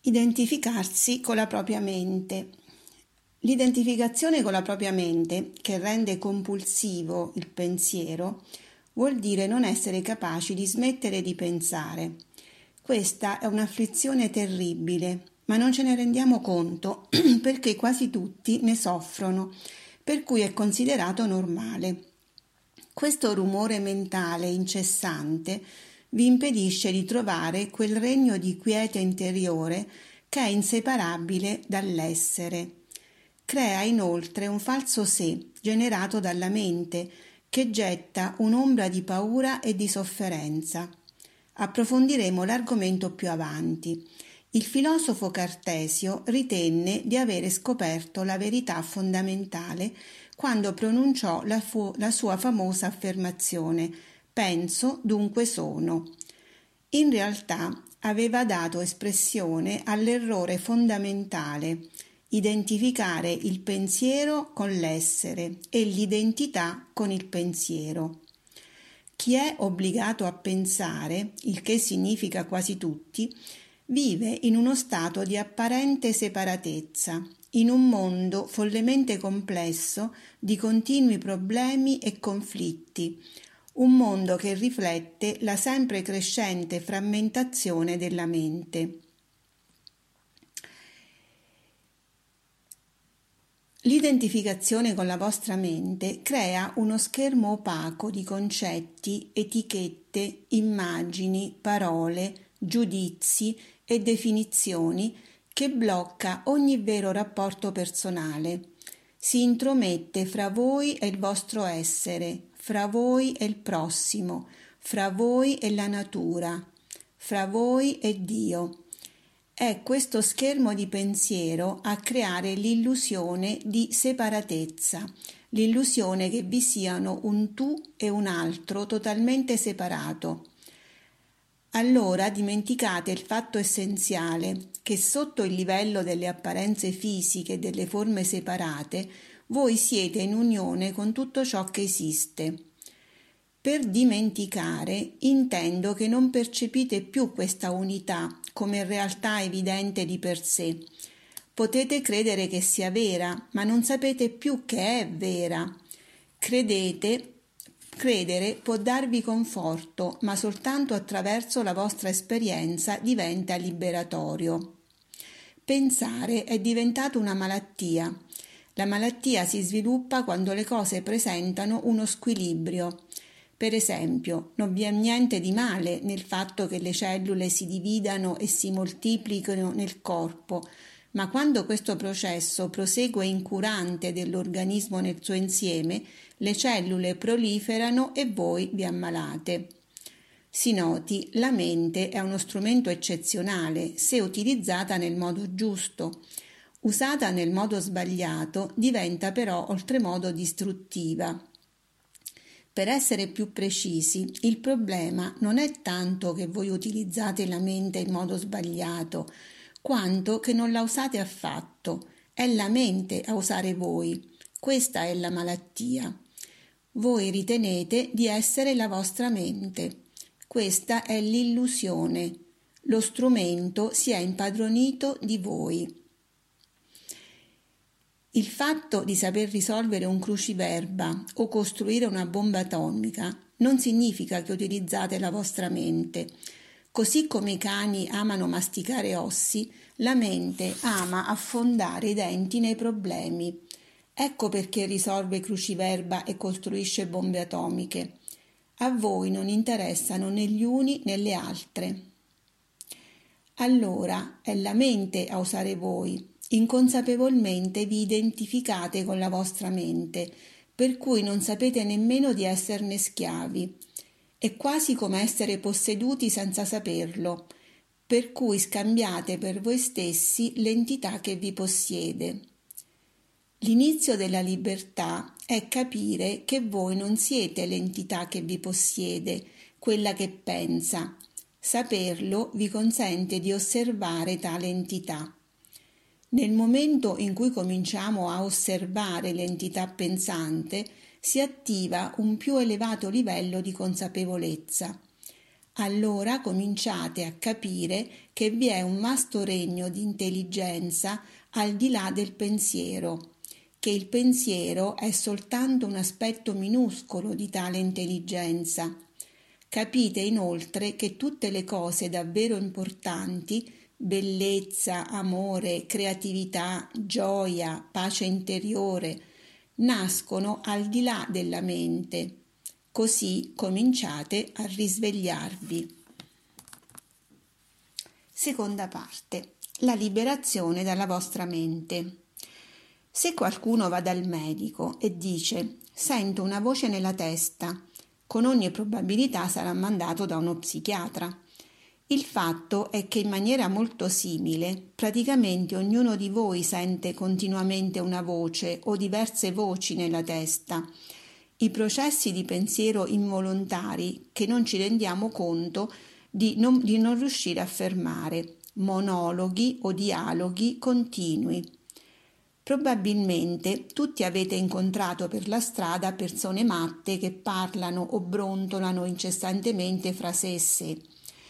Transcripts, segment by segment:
Identificarsi con la propria mente. L'identificazione con la propria mente, che rende compulsivo il pensiero, vuol dire non essere capaci di smettere di pensare. Questa è un'afflizione terribile, ma non ce ne rendiamo conto perché quasi tutti ne soffrono, per cui è considerato normale. Questo rumore mentale incessante vi impedisce di trovare quel regno di quiete interiore che è inseparabile dall'essere. Crea inoltre un falso sé generato dalla mente che getta un'ombra di paura e di sofferenza. Approfondiremo l'argomento più avanti. Il filosofo Cartesio ritenne di avere scoperto la verità fondamentale quando pronunciò la sua famosa affermazione «Penso, dunque sono». In realtà aveva dato espressione all'errore fondamentale, identificare il pensiero con l'essere e l'identità con il pensiero. Chi è obbligato a pensare, il che significa quasi tutti, vive in uno stato di apparente separatezza, in un mondo follemente complesso di continui problemi e conflitti, un mondo che riflette la sempre crescente frammentazione della mente. L'identificazione con la vostra mente crea uno schermo opaco di concetti, etichette, immagini, parole, giudizi e definizioni che blocca ogni vero rapporto personale. Si intromette fra voi e il vostro essere, fra voi e il prossimo, fra voi e la natura, fra voi e Dio. È questo schermo di pensiero a creare l'illusione di separatezza, l'illusione che vi siano un tu e un altro totalmente separato. Allora dimenticate il fatto essenziale che sotto il livello delle apparenze fisiche e delle forme separate voi siete in unione con tutto ciò che esiste. Per dimenticare intendo che non percepite più questa unità come realtà evidente di per sé. Potete credere che sia vera, ma non sapete più che è vera. Credere può darvi conforto, ma soltanto attraverso la vostra esperienza diventa liberatorio. Pensare è diventato una malattia. La malattia si sviluppa quando le cose presentano uno squilibrio. Per esempio, non vi è niente di male nel fatto che le cellule si dividano e si moltiplichino nel corpo, ma quando questo processo prosegue incurante dell'organismo nel suo insieme, le cellule proliferano e voi vi ammalate. Si noti, la mente è uno strumento eccezionale se utilizzata nel modo giusto. Usata nel modo sbagliato diventa però oltremodo distruttiva. Per essere più precisi, il problema non è tanto che voi utilizzate la mente in modo sbagliato, quanto che non la usate affatto. È la mente a usare voi. Questa è la malattia. Voi ritenete di essere la vostra mente. Questa è l'illusione. Lo strumento si è impadronito di voi. Il fatto di saper risolvere un cruciverba o costruire una bomba atomica non significa che utilizzate la vostra mente. Così come i cani amano masticare ossi, la mente ama affondare i denti nei problemi. Ecco perché risolve cruciverba e costruisce bombe atomiche. A voi non interessano né gli uni né le altre. Allora è la mente a usare voi. Inconsapevolmente vi identificate con la vostra mente, per cui non sapete nemmeno di esserne schiavi. È quasi come essere posseduti senza saperlo, per cui scambiate per voi stessi l'entità che vi possiede. L'inizio della libertà è capire che voi non siete l'entità che vi possiede, quella che pensa. Saperlo vi consente di osservare tale entità. Nel momento in cui cominciamo a osservare l'entità pensante, si attiva un più elevato livello di consapevolezza. allora cominciate a capire che vi è un vasto regno di intelligenza al di là del pensiero, che il pensiero è soltanto un aspetto minuscolo di tale intelligenza. Capite inoltre che tutte le cose davvero importanti, bellezza, amore, creatività, gioia, pace interiore, nascono al di là della mente. Così cominciate a risvegliarvi. Seconda parte. La liberazione dalla vostra mente. Se qualcuno va dal medico e dice «Sento una voce nella testa», con ogni probabilità sarà mandato da uno psichiatra. Il fatto è che in maniera molto simile, praticamente ognuno di voi sente continuamente una voce o diverse voci nella testa. I processi di pensiero involontari che non ci rendiamo conto di non riuscire a fermare, monologhi o dialoghi continui. Probabilmente tutti avete incontrato per la strada persone matte che parlano o brontolano incessantemente fra sé e sé.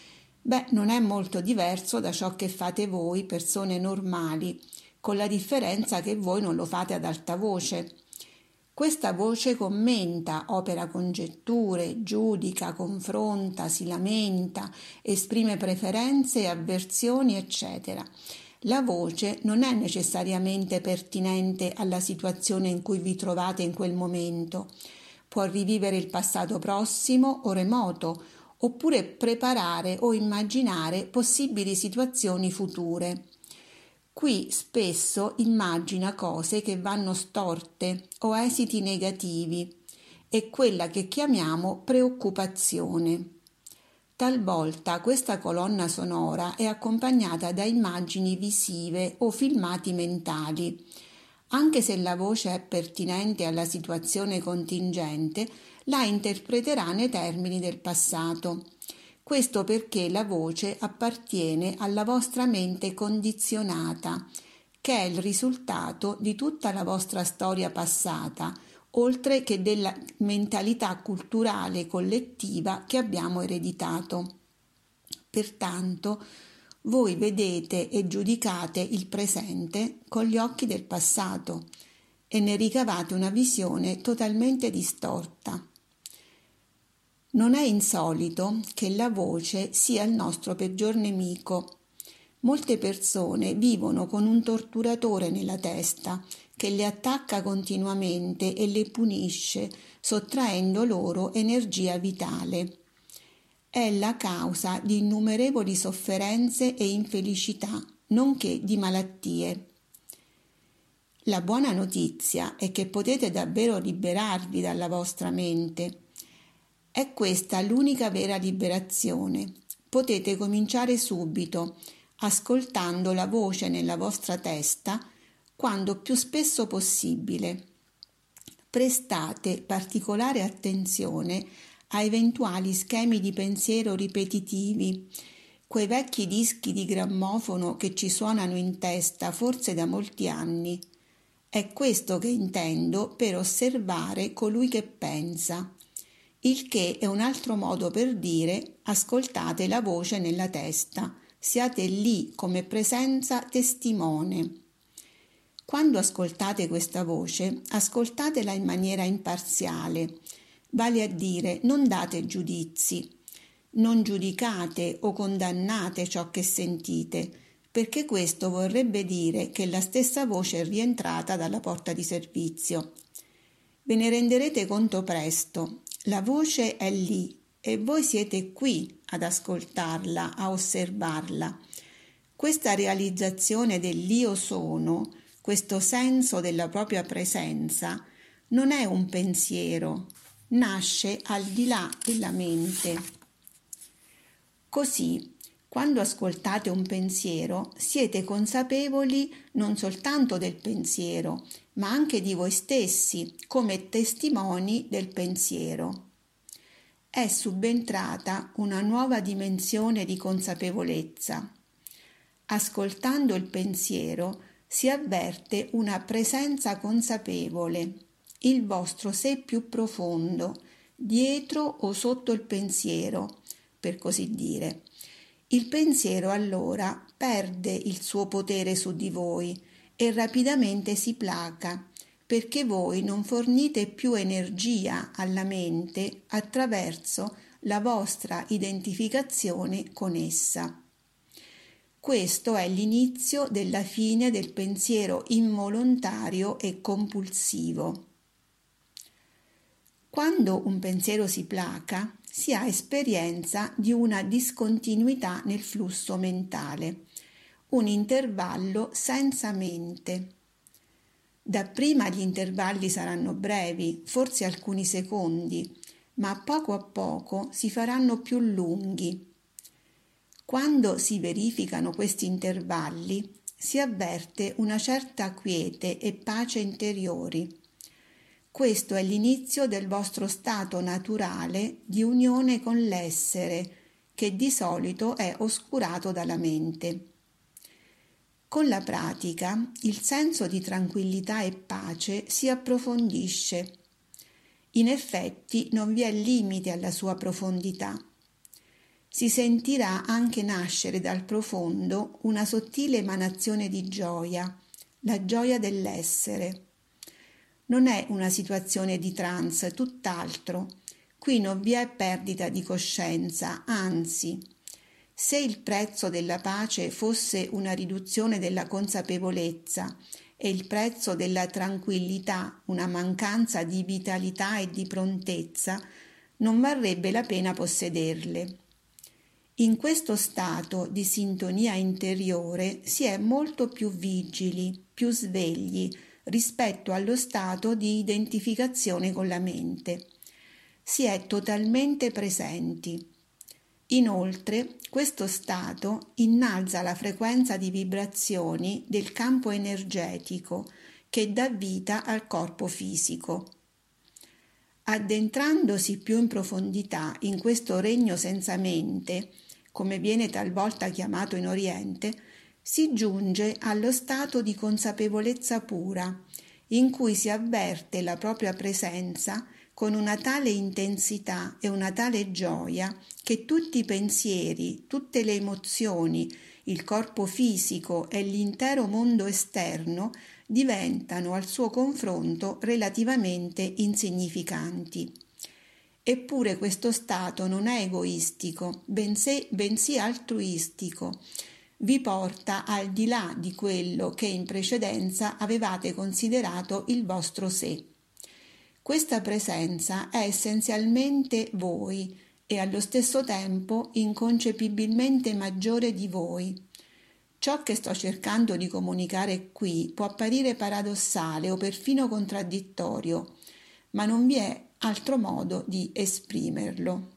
Non è molto diverso da ciò che fate voi, persone normali, con la differenza che voi non lo fate ad alta voce. Questa voce commenta, opera congetture, giudica, confronta, si lamenta, esprime preferenze e avversioni, eccetera. La voce non è necessariamente pertinente alla situazione in cui vi trovate in quel momento. Può rivivere il passato prossimo o remoto, oppure preparare o immaginare possibili situazioni future. Qui spesso immagina cose che vanno storte o esiti negativi, è quella che chiamiamo preoccupazione. Talvolta questa colonna sonora è accompagnata da immagini visive o filmati mentali. Anche se la voce è pertinente alla situazione contingente, la interpreterà nei termini del passato. Questo perché la voce appartiene alla vostra mente condizionata, che è il risultato di tutta la vostra storia passata, oltre che della mentalità culturale collettiva che abbiamo ereditato. Pertanto, voi vedete e giudicate il presente con gli occhi del passato e ne ricavate una visione totalmente distorta. Non è insolito che la voce sia il nostro peggior nemico. Molte persone vivono con un torturatore nella testa che le attacca continuamente e le punisce, sottraendo loro energia vitale. È la causa di innumerevoli sofferenze e infelicità, nonché di malattie. La buona notizia è che potete davvero liberarvi dalla vostra mente. È questa l'unica vera liberazione. Potete cominciare subito, ascoltando la voce nella vostra testa quando più spesso possibile. Prestate particolare attenzione a eventuali schemi di pensiero ripetitivi, quei vecchi dischi di grammofono che ci suonano in testa forse da molti anni. È questo che intendo per osservare colui che pensa, il che è un altro modo per dire ascoltate la voce nella testa, siate lì come presenza testimone. Quando ascoltate questa voce, ascoltatela in maniera imparziale, vale a dire non date giudizi, non giudicate o condannate ciò che sentite, perché questo vorrebbe dire che la stessa voce è rientrata dalla porta di servizio. Ve ne renderete conto presto, la voce è lì e voi siete qui ad ascoltarla, a osservarla. Questa realizzazione dell'io sono, questo senso della propria presenza, non è un pensiero, nasce al di là della mente. Così, quando ascoltate un pensiero, siete consapevoli non soltanto del pensiero, ma anche di voi stessi come testimoni del pensiero. È subentrata una nuova dimensione di consapevolezza. Ascoltando il pensiero si avverte una presenza consapevole, il vostro sé più profondo, dietro o sotto il pensiero, per così dire. Il pensiero allora perde il suo potere su di voi e rapidamente si placa, perché voi non fornite più energia alla mente attraverso la vostra identificazione con essa. Questo è l'inizio della fine del pensiero involontario e compulsivo. Quando un pensiero si placa, si ha esperienza di una discontinuità nel flusso mentale, un intervallo senza mente. Dapprima gli intervalli saranno brevi, forse alcuni secondi, ma a poco si faranno più lunghi. Quando si verificano questi intervalli, si avverte una certa quiete e pace interiori. Questo è l'inizio del vostro stato naturale di unione con l'essere, che di solito è oscurato dalla mente. Con la pratica, il senso di tranquillità e pace si approfondisce. In effetti non vi è limite alla sua profondità. Si sentirà anche nascere dal profondo una sottile emanazione di gioia, la gioia dell'essere. Non è una situazione di trance, tutt'altro. Qui non vi è perdita di coscienza, anzi, se il prezzo della pace fosse una riduzione della consapevolezza e il prezzo della tranquillità una mancanza di vitalità e di prontezza, non varrebbe la pena possederle. In questo stato di sintonia interiore si è molto più vigili, più svegli rispetto allo stato di identificazione con la mente. Si è totalmente presenti. Inoltre, questo stato innalza la frequenza di vibrazioni del campo energetico che dà vita al corpo fisico. Addentrandosi più in profondità in questo regno senza mente, come viene talvolta chiamato in Oriente, si giunge allo stato di consapevolezza pura, in cui si avverte la propria presenza con una tale intensità e una tale gioia che tutti i pensieri, tutte le emozioni, il corpo fisico e l'intero mondo esterno diventano al suo confronto relativamente insignificanti. Eppure questo stato non è egoistico, bensì altruistico. Vi porta al di là di quello che in precedenza avevate considerato il vostro sé. Questa presenza è essenzialmente voi e allo stesso tempo inconcepibilmente maggiore di voi. Ciò che sto cercando di comunicare qui può apparire paradossale o perfino contraddittorio, ma non vi è altro modo di esprimerlo.